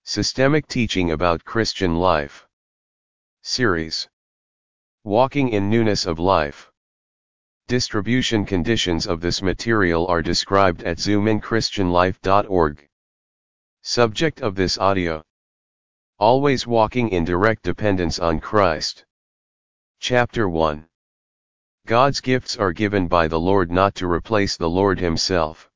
Systemic Teaching About Christian Life. Series. Walking in Newness of Life. Distribution conditions of this material are described at zoominchristianlife.org. Subject of this audio: Always walking in direct dependence on Christ. Chapter 1. God's gifts are given by the Lord, not to replace the Lord Himself.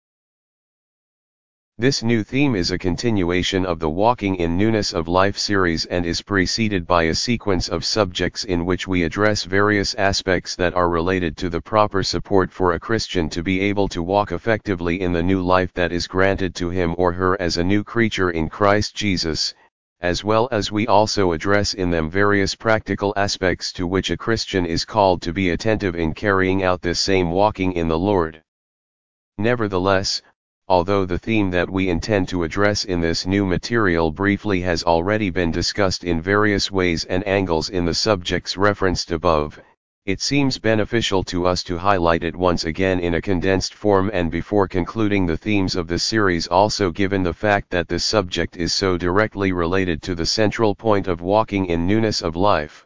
This new theme is a continuation of the Walking in Newness of Life series and is preceded by a sequence of subjects in which we address various aspects that are related to the proper support for a Christian to be able to walk effectively in the new life that is granted to him or her as a new creature in Christ Jesus, as well as we also address in them various practical aspects to which a Christian is called to be attentive in carrying out this same walking in the Lord. Nevertheless, although the theme that we intend to address in this new material briefly has already been discussed in various ways and angles in the subjects referenced above, it seems beneficial to us to highlight it once again in a condensed form and before concluding the themes of the series, also given the fact that this subject is so directly related to the central point of walking in newness of life.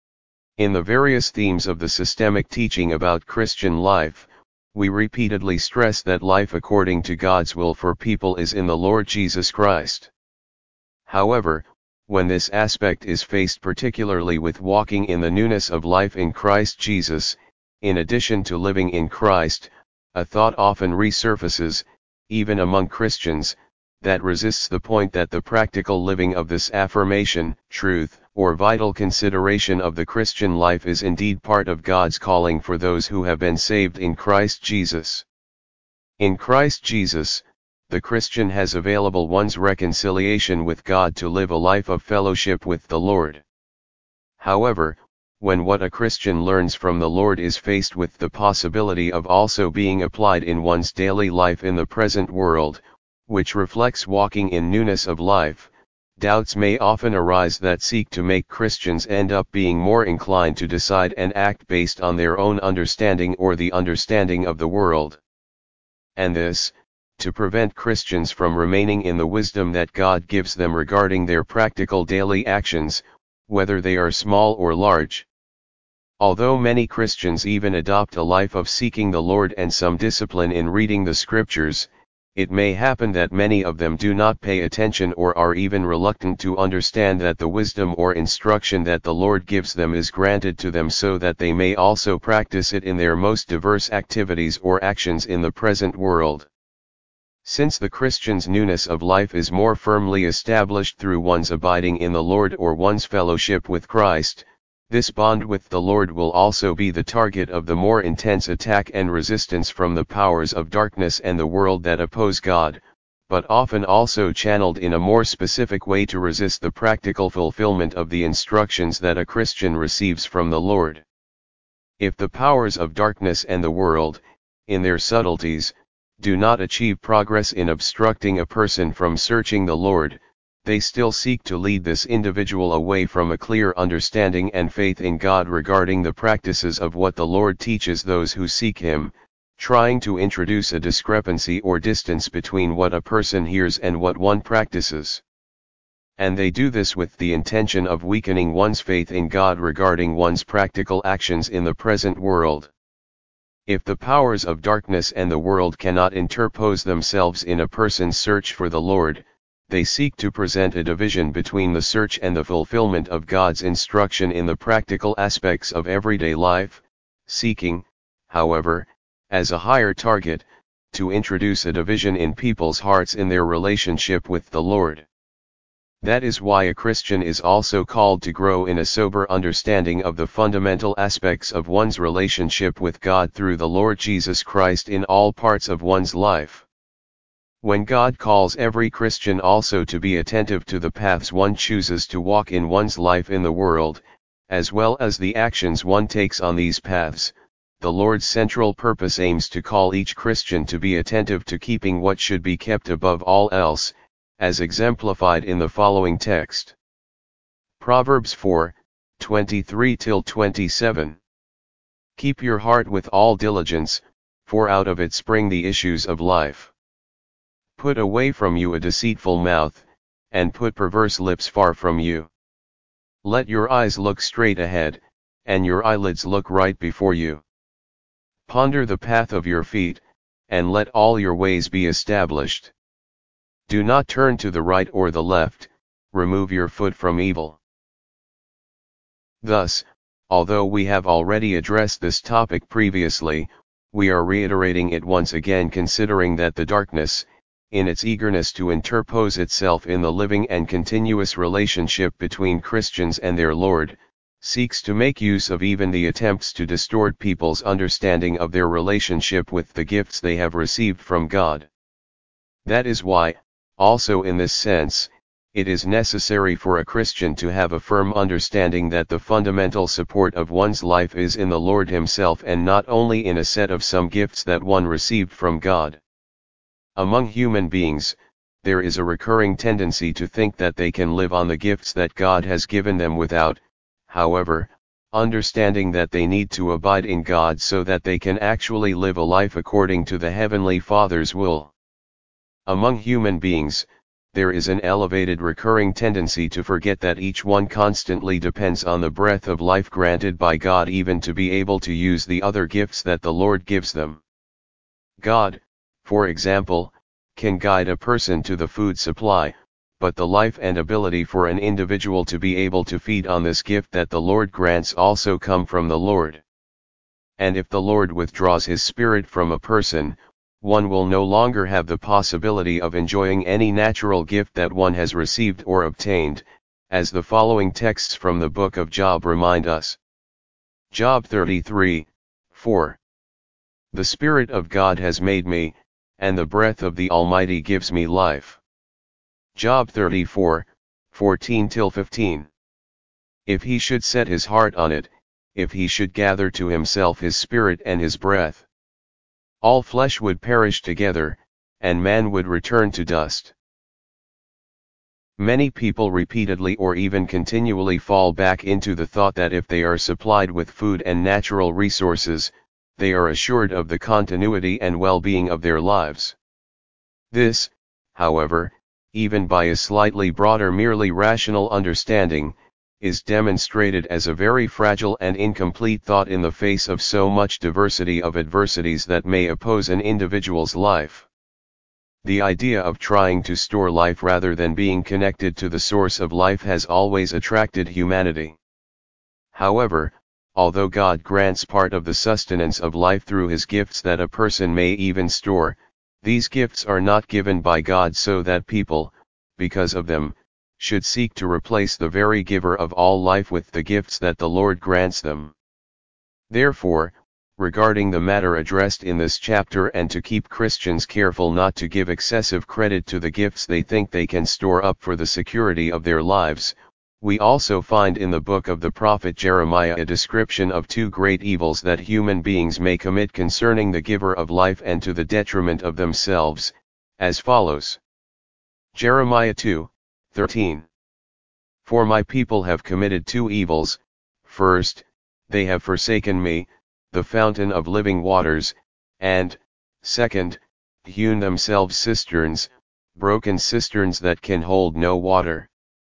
In the various themes of the systemic teaching about Christian life, we repeatedly stress that life according to God's will for people is in the Lord Jesus Christ. However, when this aspect is faced particularly with walking in the newness of life in Christ Jesus, in addition to living in Christ, a thought often resurfaces, even among Christians, that resists the point that the practical living of this affirmation, truth, or vital consideration of the Christian life is indeed part of God's calling for those who have been saved in Christ Jesus. In Christ Jesus, the Christian has available one's reconciliation with God to live a life of fellowship with the Lord. However, when what a Christian learns from the Lord is faced with the possibility of also being applied in one's daily life in the present world, which reflects walking in newness of life, doubts may often arise that seek to make Christians end up being more inclined to decide and act based on their own understanding or the understanding of the world. And this, to prevent Christians from remaining in the wisdom that God gives them regarding their practical daily actions, whether they are small or large. Although many Christians even adopt a life of seeking the Lord and some discipline in reading the Scriptures, it may happen that many of them do not pay attention or are even reluctant to understand that the wisdom or instruction that the Lord gives them is granted to them so that they may also practice it in their most diverse activities or actions in the present world. Since the Christian's newness of life is more firmly established through one's abiding in the Lord or one's fellowship with Christ, this bond with the Lord will also be the target of the more intense attack and resistance from the powers of darkness and the world that oppose God, but often also channeled in a more specific way to resist the practical fulfillment of the instructions that a Christian receives from the Lord. If the powers of darkness and the world, in their subtleties, do not achieve progress in obstructing a person from searching the Lord, they still seek to lead this individual away from a clear understanding and faith in God regarding the practices of what the Lord teaches those who seek Him, trying to introduce a discrepancy or distance between what a person hears and what one practices. And they do this with the intention of weakening one's faith in God regarding one's practical actions in the present world. If the powers of darkness and the world cannot interpose themselves in a person's search for the Lord, they seek to present a division between the search and the fulfillment of God's instruction in the practical aspects of everyday life, seeking, however, as a higher target, to introduce a division in people's hearts in their relationship with the Lord. That is why a Christian is also called to grow in a sober understanding of the fundamental aspects of one's relationship with God through the Lord Jesus Christ in all parts of one's life. When God calls every Christian also to be attentive to the paths one chooses to walk in one's life in the world, as well as the actions one takes on these paths, the Lord's central purpose aims to call each Christian to be attentive to keeping what should be kept above all else, as exemplified in the following text. Proverbs 4:23-27. Keep your heart with all diligence, for out of it spring the issues of life. Put away from you a deceitful mouth, and put perverse lips far from you. Let your eyes look straight ahead, and your eyelids look right before you. Ponder the path of your feet, and let all your ways be established. Do not turn to the right or the left, remove your foot from evil. Thus, although we have already addressed this topic previously, we are reiterating it once again, considering that the darkness, in its eagerness to interpose itself in the living and continuous relationship between Christians and their Lord, seeks to make use of even the attempts to distort people's understanding of their relationship with the gifts they have received from God. That is why, also in this sense, it is necessary for a Christian to have a firm understanding that the fundamental support of one's life is in the Lord Himself and not only in a set of some gifts that one received from God. Among human beings, there is a recurring tendency to think that they can live on the gifts that God has given them without, however, understanding that they need to abide in God so that they can actually live a life according to the Heavenly Father's will. Among human beings, there is an elevated recurring tendency to forget that each one constantly depends on the breath of life granted by God even to be able to use the other gifts that the Lord gives them. God, for example, can guide a person to the food supply, but the life and ability for an individual to be able to feed on this gift that the Lord grants also come from the Lord. And if the Lord withdraws His Spirit from a person, one will no longer have the possibility of enjoying any natural gift that one has received or obtained, as the following texts from the book of Job remind us. Job 33:4. The Spirit of God has made me, and the breath of the Almighty gives me life. Job 34:14-15. If he should set his heart on it, if he should gather to himself his spirit and his breath, all flesh would perish together, and man would return to dust. Many people repeatedly or even continually fall back into the thought that if they are supplied with food and natural resources, they are assured of the continuity and well-being of their lives. This, however, even by a slightly broader merely rational understanding, is demonstrated as a very fragile and incomplete thought in the face of so much diversity of adversities that may oppose an individual's life. The idea of trying to store life rather than being connected to the source of life has always attracted humanity. However, although God grants part of the sustenance of life through His gifts that a person may even store, these gifts are not given by God so that people, because of them, should seek to replace the very giver of all life with the gifts that the Lord grants them. Therefore, regarding the matter addressed in this chapter and to keep Christians careful not to give excessive credit to the gifts they think they can store up for the security of their lives, we also find in the book of the prophet Jeremiah a description of two great evils that human beings may commit concerning the giver of life and to the detriment of themselves, as follows. Jeremiah 2:13. For my people have committed two evils: first, they have forsaken me, the fountain of living waters, and, second, hewn themselves cisterns, broken cisterns that can hold no water.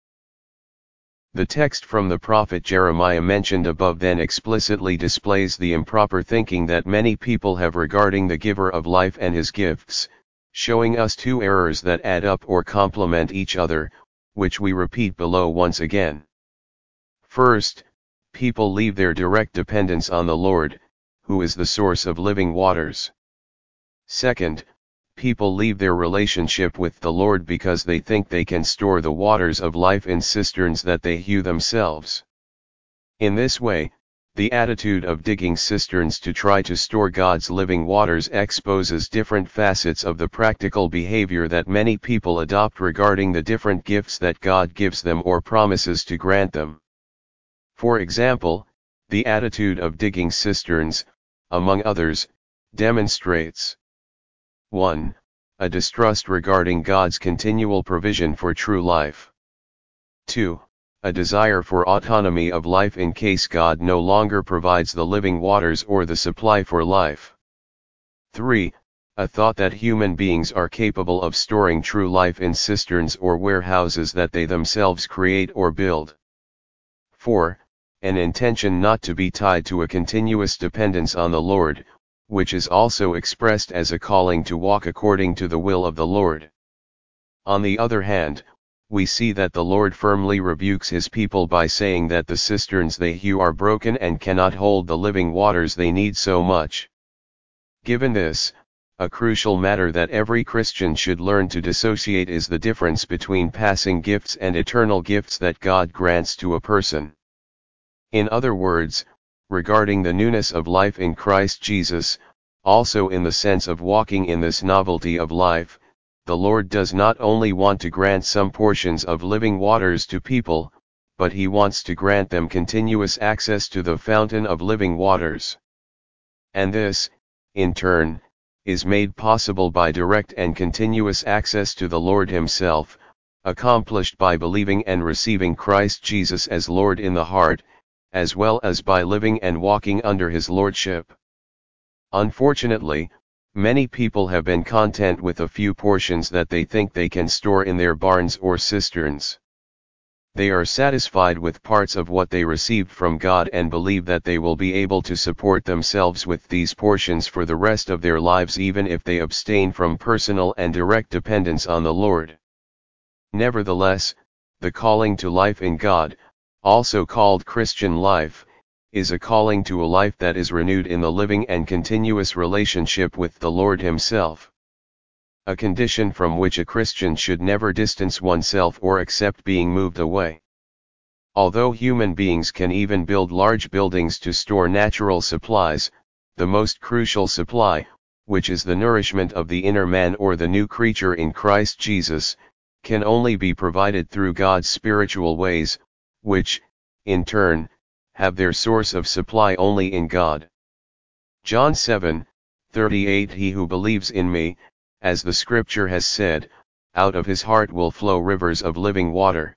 The text from the prophet Jeremiah mentioned above then explicitly displays the improper thinking that many people have regarding the giver of life and his gifts, showing us two errors that add up or complement each other, which we repeat below once again. First, people leave their direct dependence on the Lord, who is the source of living waters. Second, people leave their relationship with the Lord because they think they can store the waters of life in cisterns that they hew themselves. In this way, the attitude of digging cisterns to try to store God's living waters exposes different facets of the practical behavior that many people adopt regarding the different gifts that God gives them or promises to grant them. For example, the attitude of digging cisterns, among others, demonstrates 1. A distrust regarding God's continual provision for true life. 2. A desire for autonomy of life in case God no longer provides the living waters or the supply for life. 3. a thought that human beings are capable of storing true life in cisterns or warehouses that they themselves create or build. 4. An intention not to be tied to a continuous dependence on the Lord, which is also expressed as a calling to walk according to the will of the Lord. On the other hand, we see that the Lord firmly rebukes his people by saying that the cisterns they hew are broken and cannot hold the living waters they need so much. Given this, a crucial matter that every Christian should learn to dissociate is the difference between passing gifts and eternal gifts that God grants to a person. In other words, regarding the newness of life in Christ Jesus, also in the sense of walking in this novelty of life, the Lord does not only want to grant some portions of living waters to people, but he wants to grant them continuous access to the fountain of living waters. And this, in turn, is made possible by direct and continuous access to the Lord himself, accomplished by believing and receiving Christ Jesus as Lord in the heart, as well as by living and walking under his lordship. Unfortunately, many people have been content with a few portions that they think they can store in their barns or cisterns. They are satisfied with parts of what they received from God and believe that they will be able to support themselves with these portions for the rest of their lives even if they abstain from personal and direct dependence on the Lord. Nevertheless, the calling to life in God, also called Christian life, is a calling to a life that is renewed in the living and continuous relationship with the Lord himself. A condition from which a Christian should never distance oneself or accept being moved away. Although human beings can even build large buildings to store natural supplies, the most crucial supply, which is the nourishment of the inner man or the new creature in Christ Jesus, can only be provided through God's spiritual ways, which, in turn, have their source of supply only in God. John 7:38 He who believes in me, as the scripture has said, out of his heart will flow rivers of living water.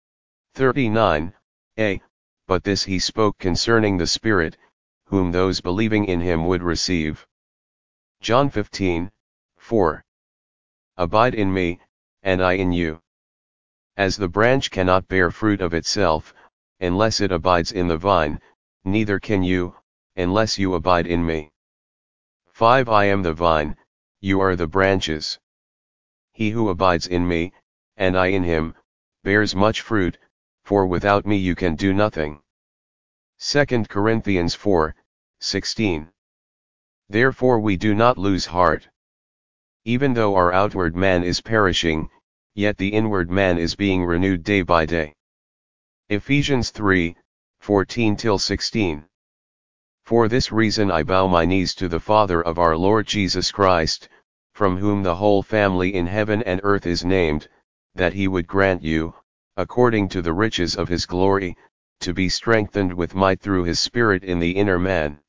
39a But this he spoke concerning the Spirit, whom those believing in him would receive. John 15:4 Abide in me, and I in you. As the branch cannot bear fruit of itself, unless it abides in the vine, neither can you, unless you abide in me. 5 I am the vine, you are the branches. He who abides in me, and I in him, bears much fruit, for without me you can do nothing. 2 Corinthians 4:16 Therefore we do not lose heart. Even though our outward man is perishing, yet the inward man is being renewed day by day. Ephesians 3:14-16 For this reason I bow my knees to the Father of our Lord Jesus Christ, from whom the whole family in heaven and earth is named, that he would grant you, according to the riches of his glory, to be strengthened with might through his Spirit in the inner man.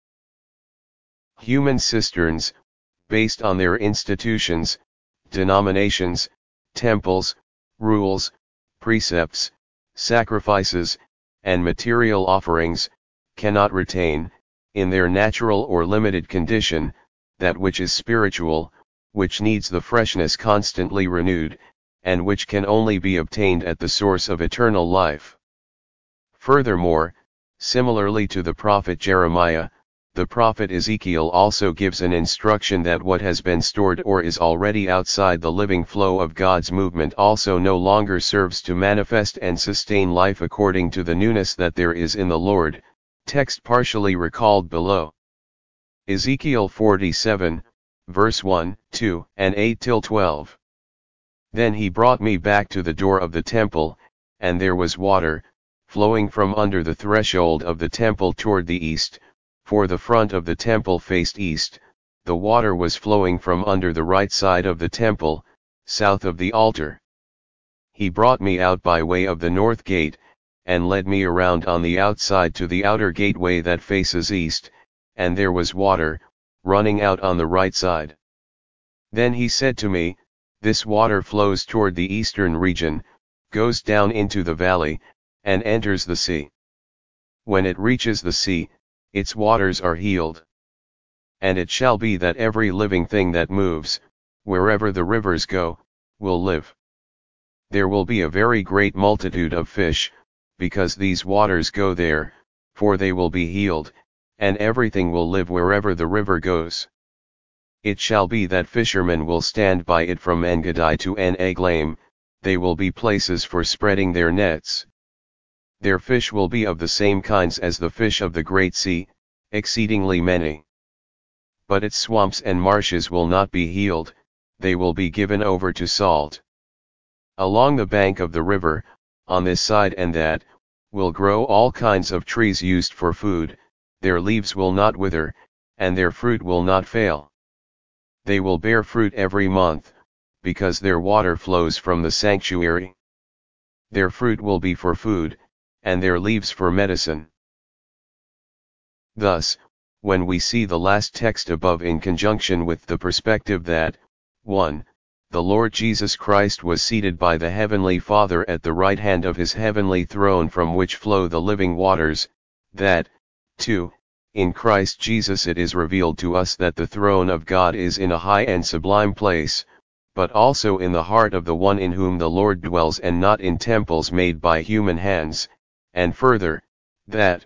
Human cisterns, based on their institutions, denominations, temples, rules, precepts, sacrifices, and material offerings, cannot retain, in their natural or limited condition, that which is spiritual, which needs the freshness constantly renewed, and which can only be obtained at the source of eternal life. Furthermore, similarly to the prophet Jeremiah, the prophet Ezekiel also gives an instruction that what has been stored or is already outside the living flow of God's movement also no longer serves to manifest and sustain life according to the newness that there is in the Lord, text partially recalled below. Ezekiel 47, verse 1, 2, and 8-12. Then he brought me back to the door of the temple, and there was water, flowing from under the threshold of the temple toward the east, for the front of the temple faced east, the water was flowing from under the right side of the temple, south of the altar. He brought me out by way of the north gate, and led me around on the outside to the outer gateway that faces east, and there was water, running out on the right side. Then he said to me, This water flows toward the eastern region, goes down into the valley, and enters the sea. When it reaches the sea, its waters are healed. And it shall be that every living thing that moves, wherever the rivers go, will live. There will be a very great multitude of fish, because these waters go there, for they will be healed, and everything will live wherever the river goes. It shall be that fishermen will stand by it from Engedi to En-Eglaim, they will be places for spreading their nets. Their fish will be of the same kinds as the fish of the great sea, exceedingly many. But its swamps and marshes will not be healed, they will be given over to salt. Along the bank of the river, on this side and that, will grow all kinds of trees used for food, their leaves will not wither, and their fruit will not fail. They will bear fruit every month, because their water flows from the sanctuary. Their fruit will be for food, and their leaves for medicine. Thus, when we see the last text above in conjunction with the perspective that, 1. The Lord Jesus Christ was seated by the Heavenly Father at the right hand of his heavenly throne from which flow the living waters, that, 2. In Christ Jesus it is revealed to us that the throne of God is in a high and sublime place, but also in the heart of the one in whom the Lord dwells and not in temples made by human hands, and further, that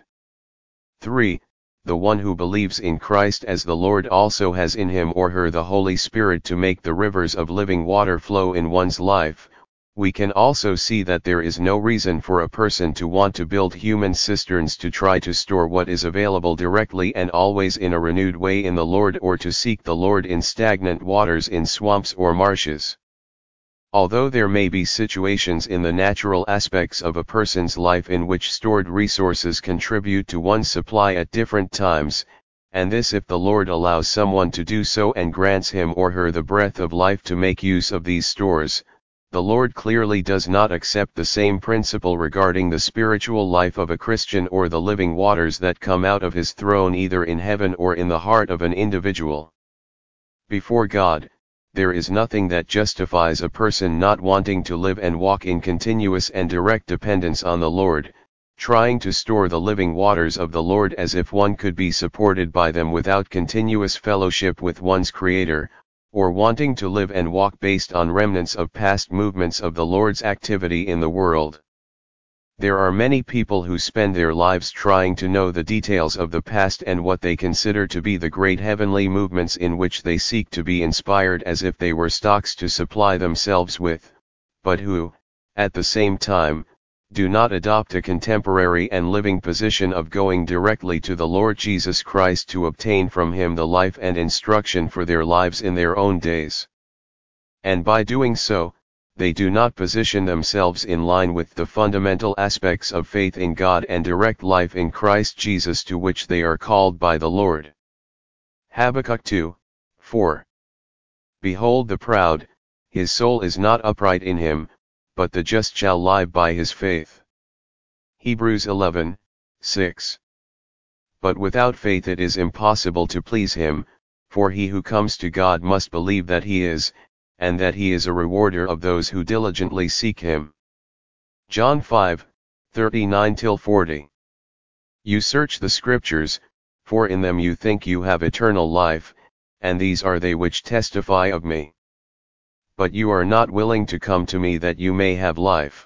3. The one who believes in Christ as the Lord also has in him or her the Holy Spirit to make the rivers of living water flow in one's life. We can also see that there is no reason for a person to want to build human cisterns to try to store what is available directly and always in a renewed way in the Lord, or to seek the Lord in stagnant waters in swamps or marshes. Although there may be situations in the natural aspects of a person's life in which stored resources contribute to one's supply at different times, and this if the Lord allows someone to do so and grants him or her the breath of life to make use of these stores, the Lord clearly does not accept the same principle regarding the spiritual life of a Christian or the living waters that come out of his throne either in heaven or in the heart of an individual. Before God, there is nothing that justifies a person not wanting to live and walk in continuous and direct dependence on the Lord, trying to store the living waters of the Lord as if one could be supported by them without continuous fellowship with one's Creator, or wanting to live and walk based on remnants of past movements of the Lord's activity in the world. There are many people who spend their lives trying to know the details of the past and what they consider to be the great heavenly movements in which they seek to be inspired as if they were stocks to supply themselves with, but who, at the same time, do not adopt a contemporary and living position of going directly to the Lord Jesus Christ to obtain from him the life and instruction for their lives in their own days. And by doing so, they do not position themselves in line with the fundamental aspects of faith in God and direct life in Christ Jesus to which they are called by the Lord. Habakkuk 2:4. Behold the proud, his soul is not upright in him, but the just shall live by his faith. Hebrews 11:6. But without faith it is impossible to please him, for he who comes to God must believe that he is, and that he is a rewarder of those who diligently seek him. John 5:39-40. You search the Scriptures, for in them you think you have eternal life, and these are they which testify of me. But you are not willing to come to me that you may have life.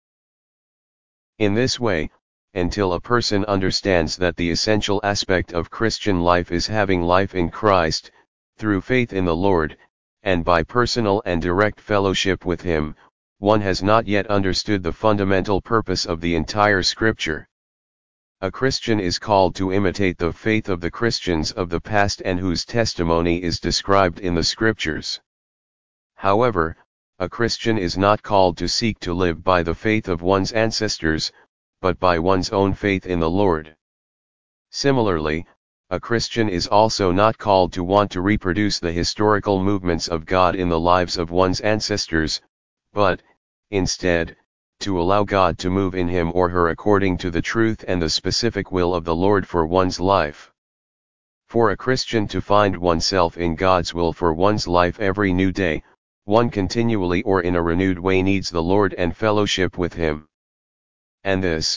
In this way, until a person understands that the essential aspect of Christian life is having life in Christ, through faith in the Lord, and by personal and direct fellowship with him, one has not yet understood the fundamental purpose of the entire Scripture. A Christian is called to imitate the faith of the Christians of the past and whose testimony is described in the Scriptures. However, a Christian is not called to seek to live by the faith of one's ancestors, but by one's own faith in the Lord. Similarly, a Christian is also not called to want to reproduce the historical movements of God in the lives of one's ancestors, but, instead, to allow God to move in him or her according to the truth and the specific will of the Lord for one's life. For a Christian to find oneself in God's will for one's life every new day, one continually or in a renewed way needs the Lord and fellowship with him. And this,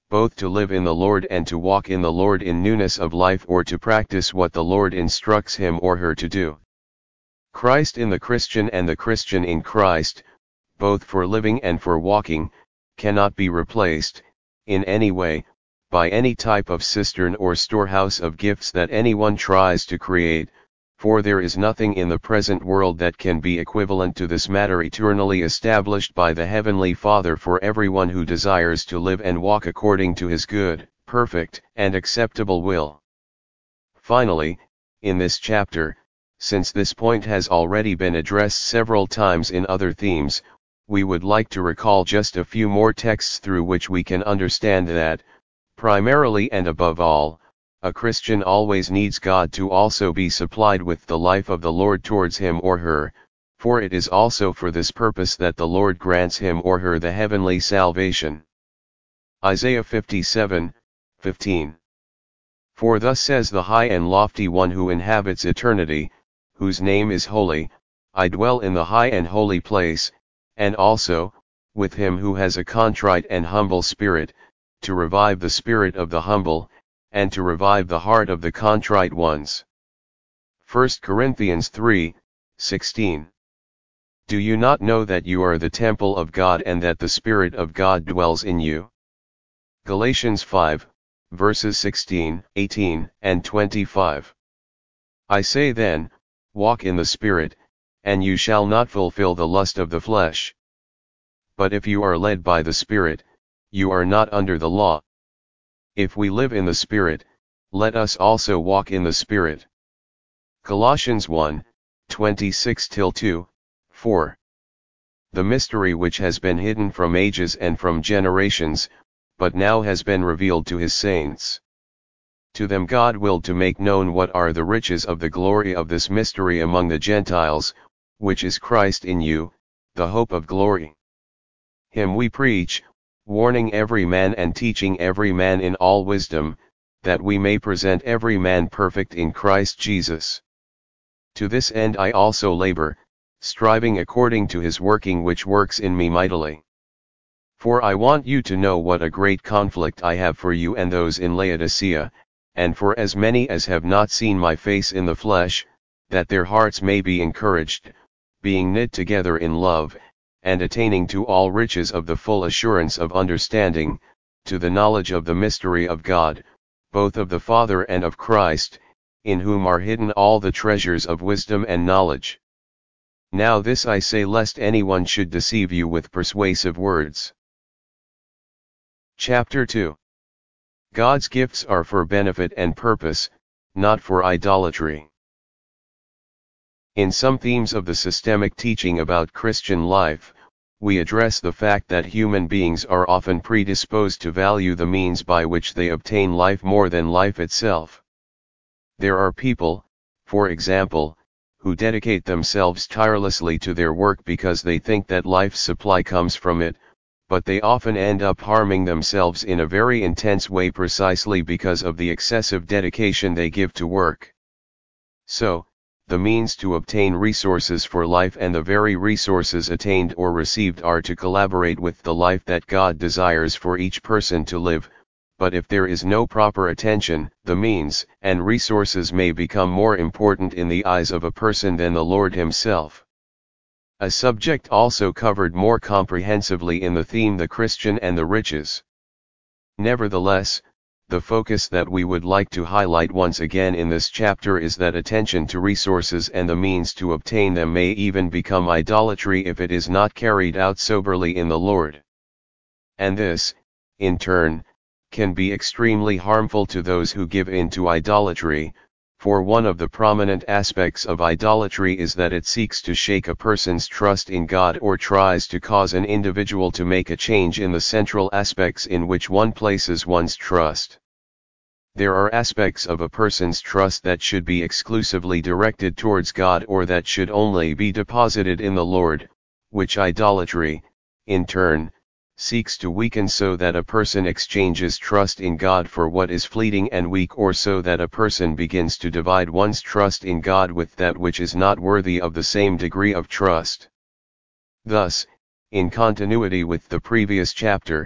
both to live in the Lord and to walk in the Lord in newness of life, or to practice what the Lord instructs him or her to do. Christ in the Christian and the Christian in Christ, both for living and for walking, cannot be replaced, in any way, by any type of cistern or storehouse of gifts that anyone tries to create, for there is nothing in the present world that can be equivalent to this matter eternally established by the Heavenly Father for everyone who desires to live and walk according to his good, perfect, and acceptable will. Finally, in this chapter, since this point has already been addressed several times in other themes, we would like to recall just a few more texts through which we can understand that, primarily and above all, a Christian always needs God to also be supplied with the life of the Lord towards him or her, for it is also for this purpose that the Lord grants him or her the heavenly salvation. Isaiah 57:15. For thus says the high and lofty one who inhabits eternity, whose name is holy, I dwell in the high and holy place, and also, with him who has a contrite and humble spirit, to revive the spirit of the humble, and to revive the heart of the contrite ones. 1 Corinthians 3:16. Do you not know that you are the temple of God and that the Spirit of God dwells in you? Galatians 5, verses 16, 18, and 25. I say then, walk in the Spirit, and you shall not fulfill the lust of the flesh. But if you are led by the Spirit, you are not under the law. If we live in the Spirit, let us also walk in the Spirit. Colossians 1:26-2, 4. The mystery which has been hidden from ages and from generations, but now has been revealed to his saints. To them God willed to make known what are the riches of the glory of this mystery among the Gentiles, which is Christ in you, the hope of glory. Him we preach, warning every man and teaching every man in all wisdom, that we may present every man perfect in Christ Jesus. To this end I also labor, striving according to his working which works in me mightily. For I want you to know what a great conflict I have for you and those in Laodicea, and for as many as have not seen my face in the flesh, that their hearts may be encouraged, being knit together in love, and attaining to all riches of the full assurance of understanding, to the knowledge of the mystery of God, both of the Father and of Christ, in whom are hidden all the treasures of wisdom and knowledge. Now this I say lest anyone should deceive you with persuasive words. Chapter 2. God's gifts are for benefit and purpose, not for idolatry. In some themes of the systemic teaching about Christian life, we address the fact that human beings are often predisposed to value the means by which they obtain life more than life itself. There are people, for example, who dedicate themselves tirelessly to their work because they think that life's supply comes from it, but they often end up harming themselves in a very intense way precisely because of the excessive dedication they give to work. So, the means to obtain resources for life and the very resources attained or received are to collaborate with the life that God desires for each person to live, but if there is no proper attention, the means and resources may become more important in the eyes of a person than the Lord himself. A subject also covered more comprehensively in the theme The Christian and the Riches. Nevertheless, the focus that we would like to highlight once again in this chapter is that attention to resources and the means to obtain them may even become idolatry if it is not carried out soberly in the Lord. And this, in turn, can be extremely harmful to those who give in to idolatry, for one of the prominent aspects of idolatry is that it seeks to shake a person's trust in God or tries to cause an individual to make a change in the central aspects in which one places one's trust. There are aspects of a person's trust that should be exclusively directed towards God or that should only be deposited in the Lord, which idolatry, in turn, seeks to weaken so that a person exchanges trust in God for what is fleeting and weak, or so that a person begins to divide one's trust in God with that which is not worthy of the same degree of trust. Thus, in continuity with the previous chapter,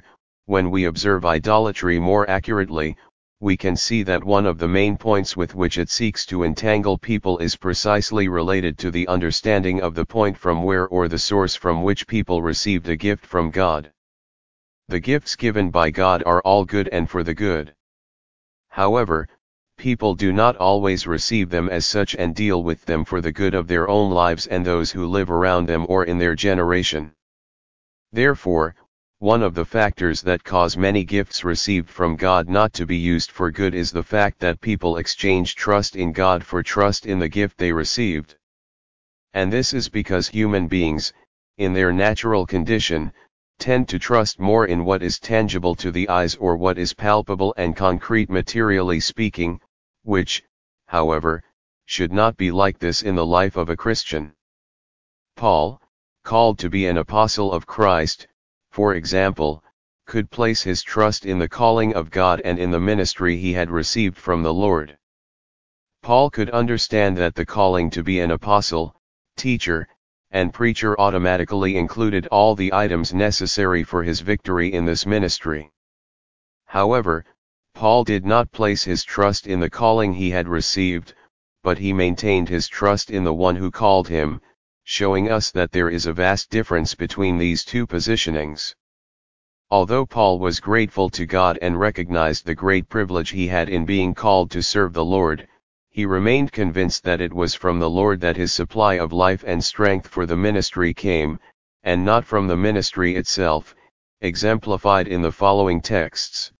when we observe idolatry more accurately, we can see that one of the main points with which it seeks to entangle people is precisely related to the understanding of the point from where or the source from which people received a gift from God. The gifts given by God are all good and for the good. However, people do not always receive them as such and deal with them for the good of their own lives and those who live around them or in their generation. Therefore, one of the factors that cause many gifts received from God not to be used for good is the fact that people exchange trust in God for trust in the gift they received. And this is because human beings, in their natural condition, tend to trust more in what is tangible to the eyes or what is palpable and concrete materially speaking, which, however, should not be like this in the life of a Christian. Paul, called to be an apostle of Christ, for example, could place his trust in the calling of God and in the ministry he had received from the Lord. Paul could understand that the calling to be an apostle, teacher, and preacher automatically included all the items necessary for his victory in this ministry. However, Paul did not place his trust in the calling he had received, but he maintained his trust in the one who called him, showing us that there is a vast difference between these two positionings. Although Paul was grateful to God and recognized the great privilege he had in being called to serve the Lord, he remained convinced that it was from the Lord that his supply of life and strength for the ministry came, and not from the ministry itself, exemplified in the following texts.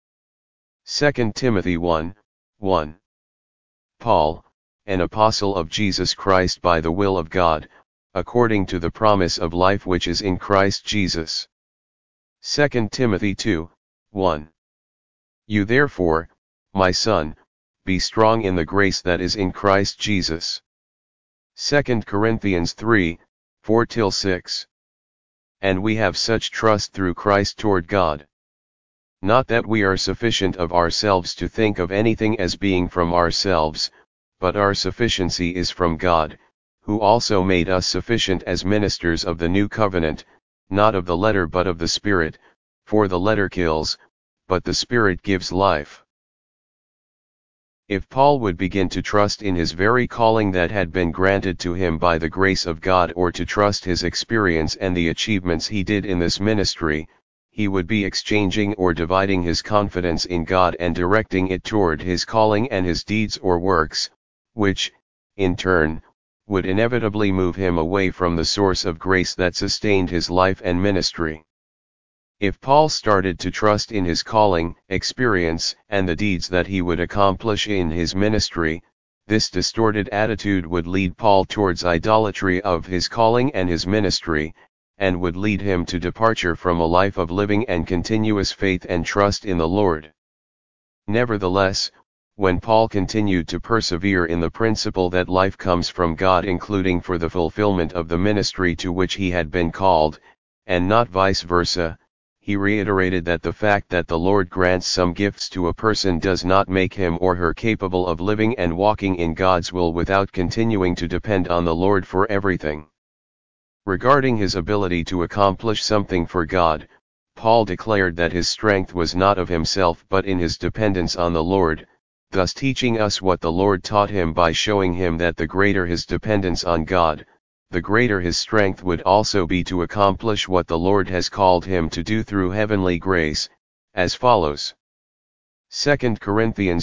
2 Timothy 1:1. Paul, an apostle of Jesus Christ by the will of God, according to the promise of life which is in Christ Jesus. 2 Timothy 2:1. You therefore, my son, be strong in the grace that is in Christ Jesus. 2 Corinthians 3:4-6. And we have such trust through Christ toward God. Not that we are sufficient of ourselves to think of anything as being from ourselves, but our sufficiency is from God, who also made us sufficient as ministers of the new covenant, not of the letter but of the Spirit, for the letter kills, but the Spirit gives life. If Paul would begin to trust in his very calling that had been granted to him by the grace of God, or to trust his experience and the achievements he did in this ministry, he would be exchanging or dividing his confidence in God and directing it toward his calling and his deeds or works, which, in turn, would inevitably move him away from the source of grace that sustained his life and ministry. If Paul started to trust in his calling, experience, and the deeds that he would accomplish in his ministry, this distorted attitude would lead Paul towards idolatry of his calling and his ministry, and would lead him to departure from a life of living and continuous faith and trust in the Lord. Nevertheless, when Paul continued to persevere in the principle that life comes from God, including for the fulfillment of the ministry to which he had been called, and not vice versa, he reiterated that the fact that the Lord grants some gifts to a person does not make him or her capable of living and walking in God's will without continuing to depend on the Lord for everything. Regarding his ability to accomplish something for God, Paul declared that his strength was not of himself but in his dependence on the Lord, thus teaching us what the Lord taught him by showing him that the greater his dependence on God, the greater his strength would also be to accomplish what the Lord has called him to do through heavenly grace, as follows. 2 Corinthians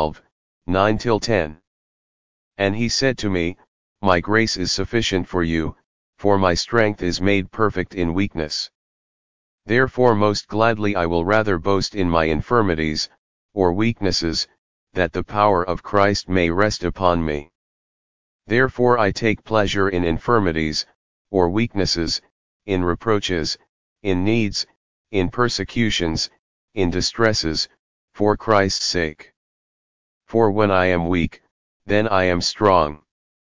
12:9-10. And he said to me, My grace is sufficient for you, for my strength is made perfect in weakness. Therefore most gladly I will rather boast in my infirmities, or weaknesses, that the power of Christ may rest upon me. Therefore I take pleasure in infirmities, or weaknesses, in reproaches, in needs, in persecutions, in distresses, for Christ's sake. For when I am weak, then I am strong.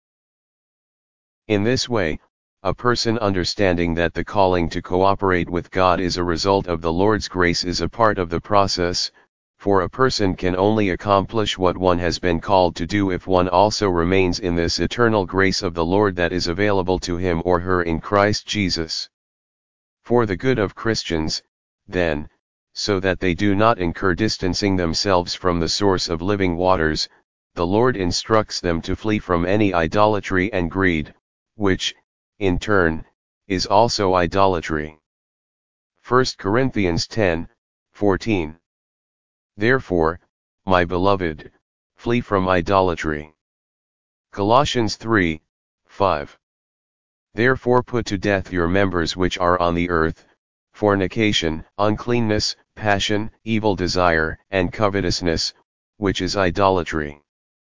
In this way, a person understanding that the calling to cooperate with God is a result of the Lord's grace is a part of the process, for a person can only accomplish what one has been called to do if one also remains in this eternal grace of the Lord that is available to him or her in Christ Jesus. For the good of Christians, then, so that they do not incur distancing themselves from the source of living waters. The Lord instructs them to flee from any idolatry and greed, which, in turn, is also idolatry. 1 Corinthians 10:14. Therefore, my beloved, flee from idolatry. Colossians 3:5. Therefore put to death your members which are on the earth, fornication, uncleanness, passion, evil desire, and covetousness, which is idolatry.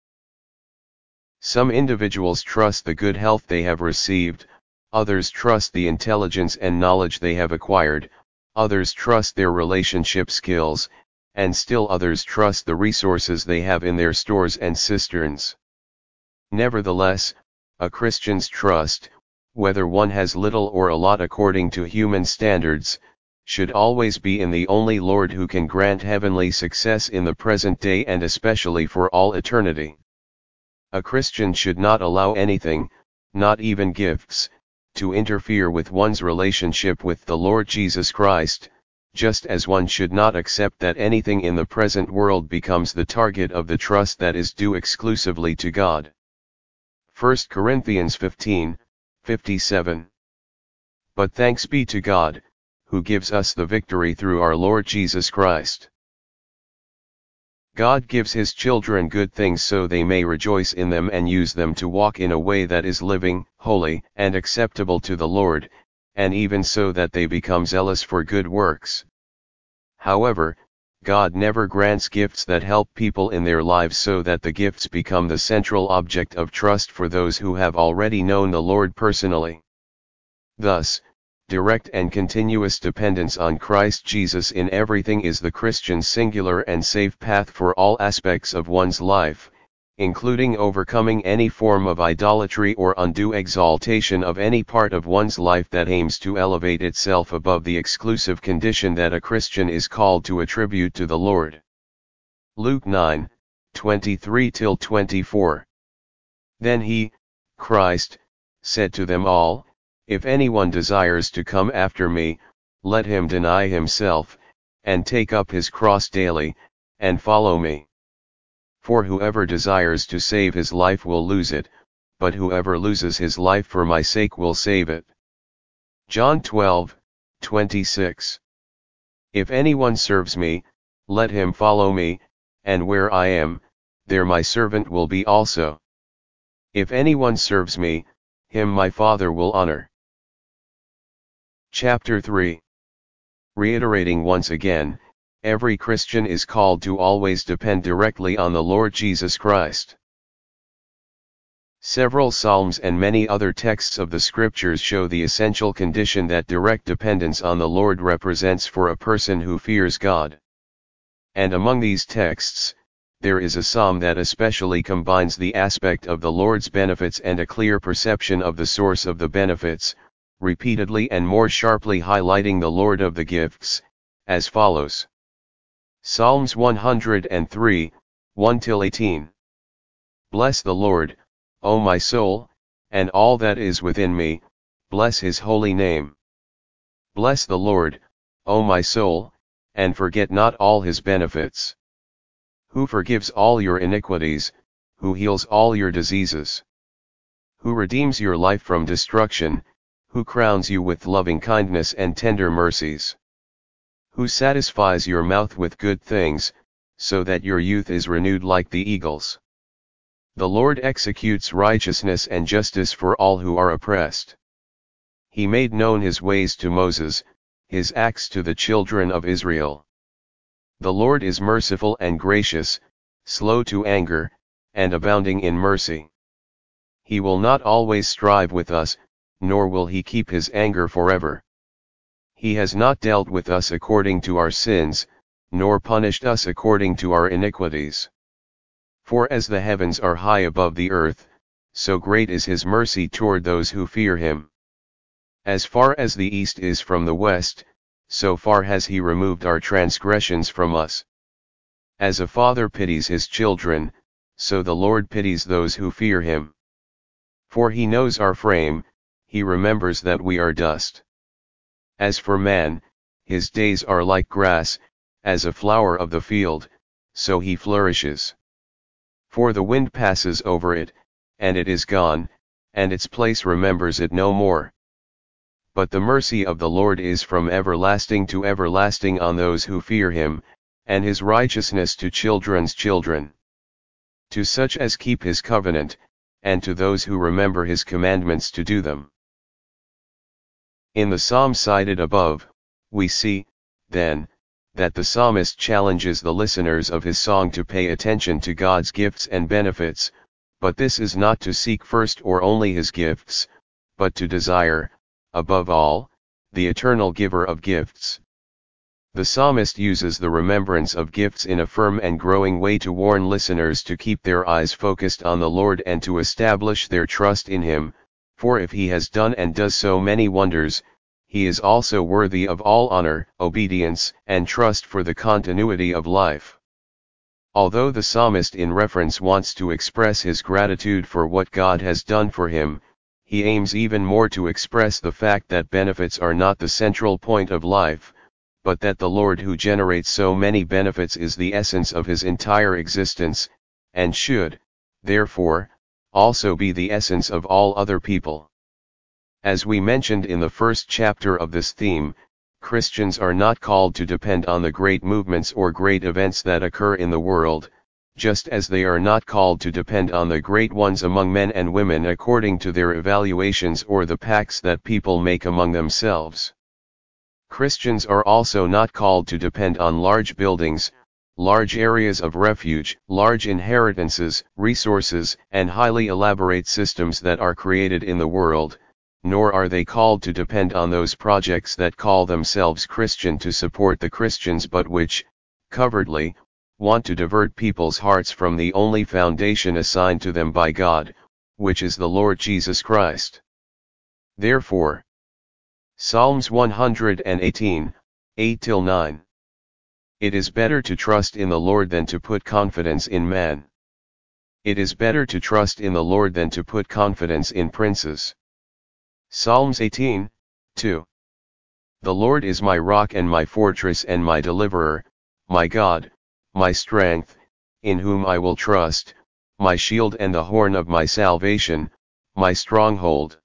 Some individuals trust the good health they have received, others trust the intelligence and knowledge they have acquired, others trust their relationship skills, and still others trust the resources they have in their stores and cisterns. Nevertheless, a Christian's trust, whether one has little or a lot according to human standards, should always be in the only Lord who can grant heavenly success in the present day and especially for all eternity. A Christian should not allow anything, not even gifts, to interfere with one's relationship with the Lord Jesus Christ, just as one should not accept that anything in the present world becomes the target of the trust that is due exclusively to God. 1 Corinthians 15:57. But thanks be to God, who gives us the victory through our Lord Jesus Christ. God gives his children good things so they may rejoice in them and use them to walk in a way that is living, holy, and acceptable to the Lord, and even so that they become zealous for good works. However, God never grants gifts that help people in their lives so that the gifts become the central object of trust for those who have already known the Lord personally. Thus, direct and continuous dependence on Christ Jesus in everything is the Christian's singular and safe path for all aspects of one's life, including overcoming any form of idolatry or undue exaltation of any part of one's life that aims to elevate itself above the exclusive condition that a Christian is called to attribute to the Lord. Luke 9:23-24. Then he, Christ, said to them all, if anyone desires to come after me, let him deny himself, and take up his cross daily, and follow me. For whoever desires to save his life will lose it, but whoever loses his life for my sake will save it. John 12:26. If anyone serves me, let him follow me, and where I am, there my servant will be also. If anyone serves me, him my Father will honor. Chapter 3. Reiterating once again, every Christian is called to always depend directly on the Lord Jesus Christ. Several Psalms and many other texts of the Scriptures show the essential condition that direct dependence on the Lord represents for a person who fears God. And among these texts, there is a psalm that especially combines the aspect of the Lord's benefits and a clear perception of the source of the benefits, repeatedly and more sharply highlighting the Lord of the gifts, as follows. Psalms 103, 1-18. Bless the Lord, O my soul, and all that is within me, bless his holy name. Bless the Lord, O my soul, and forget not all his benefits. Who forgives all your iniquities, who heals all your diseases. Who redeems your life from destruction, who crowns you with loving kindness and tender mercies. Who satisfies your mouth with good things, so that your youth is renewed like the eagles. The Lord executes righteousness and justice for all who are oppressed. He made known his ways to Moses, his acts to the children of Israel. The Lord is merciful and gracious, slow to anger, and abounding in mercy. He will not always strive with us, nor will he keep his anger forever. He has not dealt with us according to our sins, nor punished us according to our iniquities. For as the heavens are high above the earth, so great is his mercy toward those who fear him. As far as the east is from the west, so far has he removed our transgressions from us. As a father pities his children, so the Lord pities those who fear him. For he knows our frame, he remembers that we are dust. As for man, his days are like grass, as a flower of the field, so he flourishes. For the wind passes over it, and it is gone, and its place remembers it no more. But the mercy of the Lord is from everlasting to everlasting on those who fear him, and his righteousness to children's children. To such as keep his covenant, and to those who remember his commandments to do them. In the psalm cited above, we see, then, that the psalmist challenges the listeners of his song to pay attention to God's gifts and benefits, but this is not to seek first or only his gifts, but to desire, above all, the eternal giver of gifts. The psalmist uses the remembrance of gifts in a firm and growing way to warn listeners to keep their eyes focused on the Lord and to establish their trust in him, for if he has done and does so many wonders, he is also worthy of all honor, obedience, and trust for the continuity of life. Although the psalmist in reference wants to express his gratitude for what God has done for him, he aims even more to express the fact that benefits are not the central point of life, but that the Lord who generates so many benefits is the essence of his entire existence, and should, therefore, also be the essence of all other people. As we mentioned in the first chapter of this theme, Christians are not called to depend on the great movements or great events that occur in the world, just as they are not called to depend on the great ones among men and women according to their evaluations or the pacts that people make among themselves. Christians are also not called to depend on large buildings, large areas of refuge, large inheritances, resources, and highly elaborate systems that are created in the world, nor are they called to depend on those projects that call themselves Christian to support the Christians but which, covertly, want to divert people's hearts from the only foundation assigned to them by God, which is the Lord Jesus Christ. Therefore, Psalms 118, 8-9. It is better to trust in the Lord than to put confidence in man. It is better to trust in the Lord than to put confidence in princes. Psalms 18, 2. The Lord is my rock and my fortress and my deliverer, my God, my strength, in whom I will trust, my shield and the horn of my salvation, my stronghold.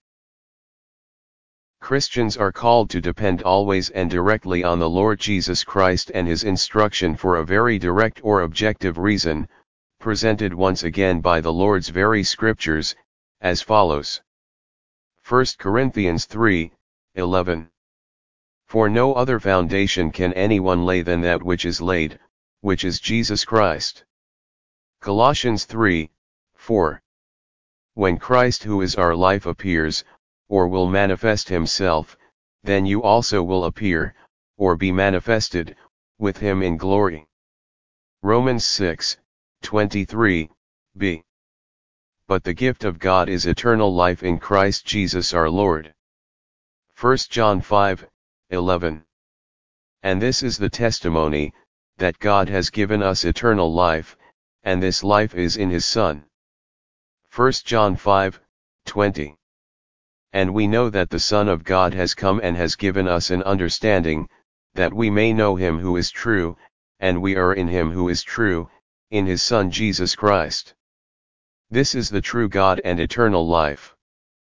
Christians are called to depend always and directly on the Lord Jesus Christ and his instruction for a very direct or objective reason, presented once again by the Lord's very scriptures, as follows. 1 Corinthians 3, 11. For no other foundation can anyone lay than that which is laid, which is Jesus Christ. Colossians 3, 4. When Christ who is our life appears, or will manifest himself, then you also will appear, or be manifested, with him in glory. Romans 6, 23, b. But the gift of God is eternal life in Christ Jesus our Lord. 1 John 5, 11. And this is the testimony, that God has given us eternal life, and this life is in his Son. 1 John 5, 20. And we know that the Son of God has come and has given us an understanding, that we may know him who is true, and we are in him who is true, in his Son Jesus Christ. This is the true God and eternal life.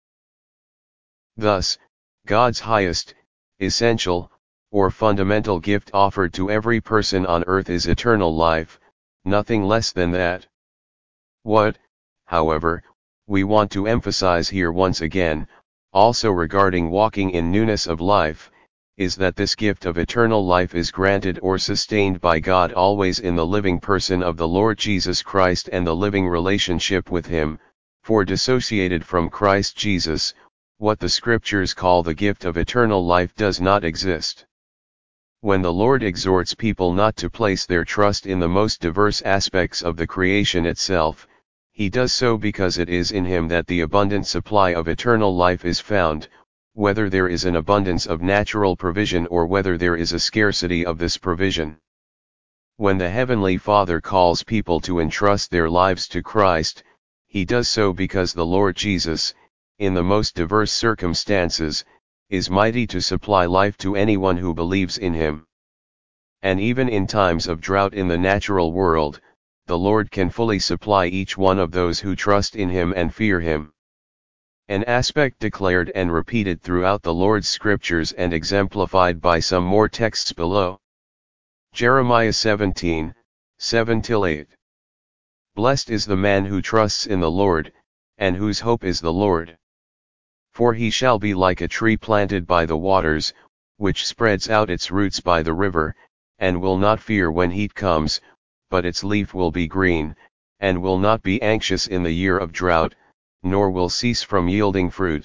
Thus, God's highest, essential, or fundamental gift offered to every person on earth is eternal life, nothing less than that. What, however, we want to emphasize here once again, also regarding walking in newness of life, is that this gift of eternal life is granted or sustained by God always in the living person of the Lord Jesus Christ and the living relationship with him, for dissociated from Christ Jesus, what the scriptures call the gift of eternal life does not exist. When the Lord exhorts people not to place their trust in the most diverse aspects of the creation itself, he does so because it is in him that the abundant supply of eternal life is found, whether there is an abundance of natural provision or whether there is a scarcity of this provision. When the Heavenly Father calls people to entrust their lives to Christ, he does so because the Lord Jesus, in the most diverse circumstances, is mighty to supply life to anyone who believes in him. And even in times of drought in the natural world, the Lord can fully supply each one of those who trust in Him and fear Him. An aspect declared and repeated throughout the Lord's scriptures and exemplified by some more texts below. Jeremiah 17, 7-8. Blessed is the man who trusts in the Lord, and whose hope is the Lord. For he shall be like a tree planted by the waters, which spreads out its roots by the river, and will not fear when heat comes, but its leaf will be green, and will not be anxious in the year of drought, nor will cease from yielding fruit.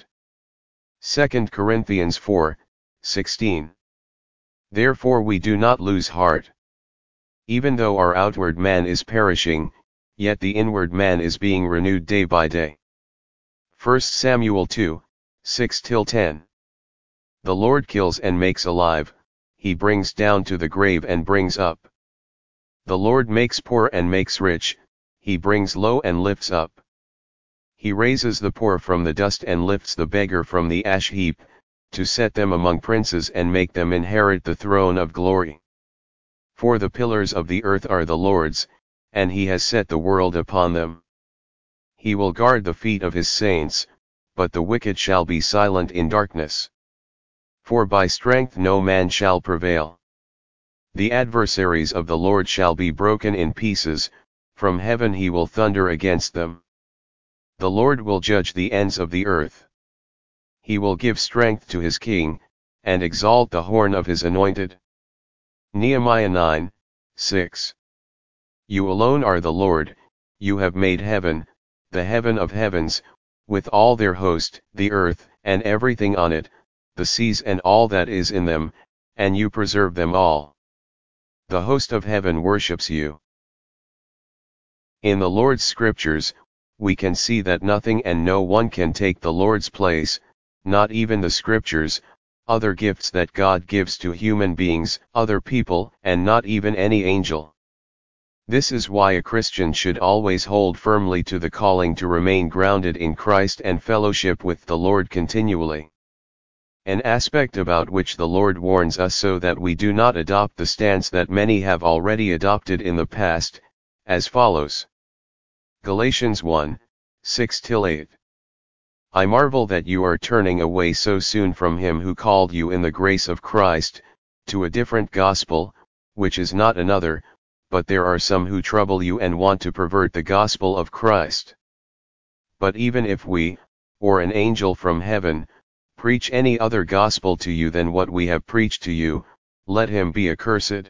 2 Corinthians 4, 16. Therefore we do not lose heart. Even though our outward man is perishing, yet the inward man is being renewed day by day. 1 Samuel 2, 6-10. The Lord kills and makes alive, He brings down to the grave and brings up. The Lord makes poor and makes rich, He brings low and lifts up. He raises the poor from the dust and lifts the beggar from the ash heap, to set them among princes and make them inherit the throne of glory. For the pillars of the earth are the Lord's, and He has set the world upon them. He will guard the feet of His saints, but the wicked shall be silent in darkness. For by strength no man shall prevail. The adversaries of the Lord shall be broken in pieces, from heaven He will thunder against them. The Lord will judge the ends of the earth. He will give strength to His king, and exalt the horn of His anointed. Nehemiah 9, 6. You alone are the Lord, you have made heaven, the heaven of heavens, with all their host, the earth, and everything on it, the seas and all that is in them, and you preserve them all. The host of heaven worships you. In the Lord's scriptures, we can see that nothing and no one can take the Lord's place, not even the scriptures, other gifts that God gives to human beings, other people, and not even any angel. This is why a Christian should always hold firmly to the calling to remain grounded in Christ and fellowship with the Lord continually. An aspect about which the Lord warns us so that we do not adopt the stance that many have already adopted in the past, as follows. Galatians 1, 6-8. I marvel that you are turning away so soon from Him who called you in the grace of Christ, to a different gospel, which is not another, but there are some who trouble you and want to pervert the gospel of Christ. But even if we, or an angel from heaven, preach any other gospel to you than what we have preached to you, let him be accursed.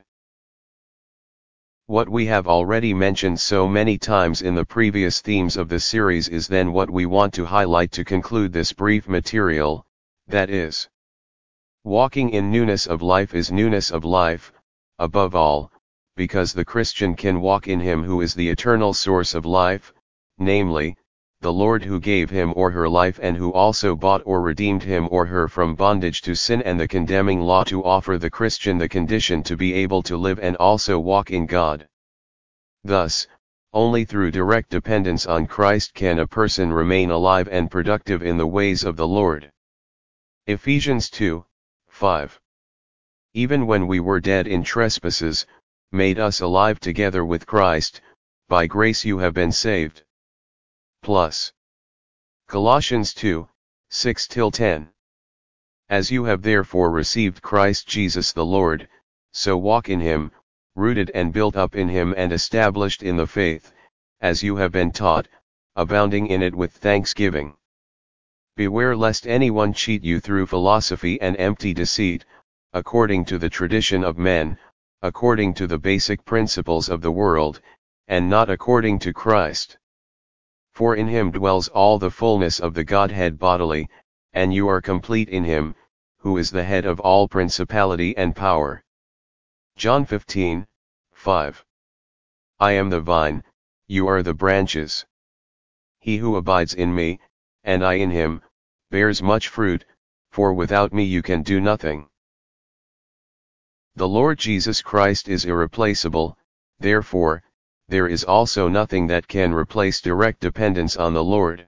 What we have already mentioned so many times in the previous themes of the series is then what we want to highlight to conclude this brief material, that is, walking in newness of life is newness of life, above all, because the Christian can walk in Him who is the eternal source of life, namely, the Lord who gave him or her life and who also bought or redeemed him or her from bondage to sin and the condemning law to offer the Christian the condition to be able to live and also walk in God. Thus, only through direct dependence on Christ can a person remain alive and productive in the ways of the Lord. Ephesians 2, 5. Even when we were dead in trespasses, made us alive together with Christ, by grace you have been saved. Plus. Colossians 2, 6-10. As you have therefore received Christ Jesus the Lord, so walk in Him, rooted and built up in Him and established in the faith, as you have been taught, abounding in it with thanksgiving. Beware lest anyone cheat you through philosophy and empty deceit, according to the tradition of men, according to the basic principles of the world, and not according to Christ. For in Him dwells all the fullness of the Godhead bodily, and you are complete in Him, who is the head of all principality and power. John 15, 5. I am the vine, you are the branches. He who abides in me, and I in him, bears much fruit, for without me you can do nothing. The Lord Jesus Christ is irreplaceable, therefore, there is also nothing that can replace direct dependence on the Lord.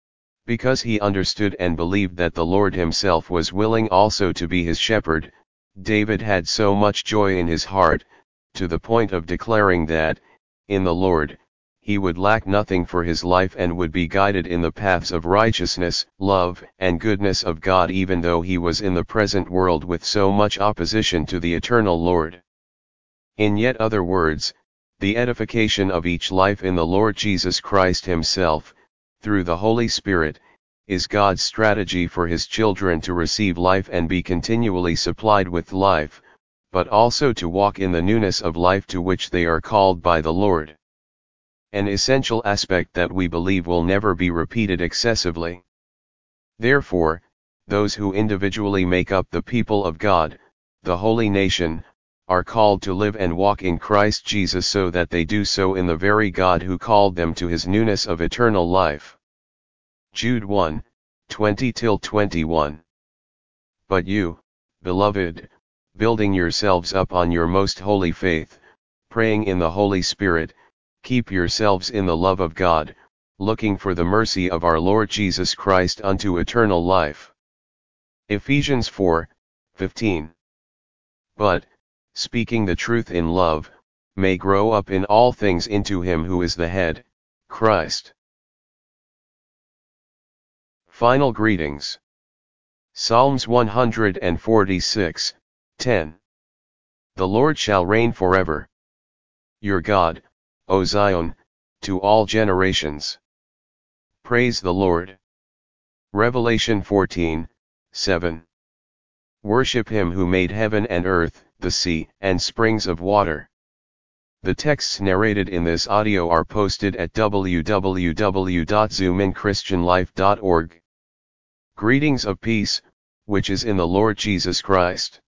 Because he understood and believed that the Lord himself was willing also to be his shepherd, David had so much joy in his heart, to the point of declaring that, in the Lord, he would lack nothing for his life and would be guided in the paths of righteousness, love, and goodness of God, even though he was in the present world with so much opposition to the eternal Lord. In yet other words, the edification of each life in the Lord Jesus Christ himself, through the Holy Spirit, is God's strategy for his children to receive life and be continually supplied with life, but also to walk in the newness of life to which they are called by the Lord. An essential aspect that we believe will never be repeated excessively. Therefore, those who individually make up the people of God, the holy nation, are called to live and walk in Christ Jesus so that they do so in the very God who called them to his newness of eternal life. Jude 1, 20-21. But you, beloved, building yourselves up on your most holy faith, praying in the Holy Spirit, keep yourselves in the love of God, looking for the mercy of our Lord Jesus Christ unto eternal life. Ephesians 4:15. But, speaking the truth in love, may grow up in all things into him who is the head, Christ. Final greetings. Psalms 146:10. The Lord shall reign forever. Your God, O Zion, to all generations. Praise the Lord. Revelation 14:7. Worship him who made heaven and earth, the sea, and springs of water. The texts narrated in this audio are posted at www.zoominchristianlife.org. Greetings of peace, which is in the Lord Jesus Christ.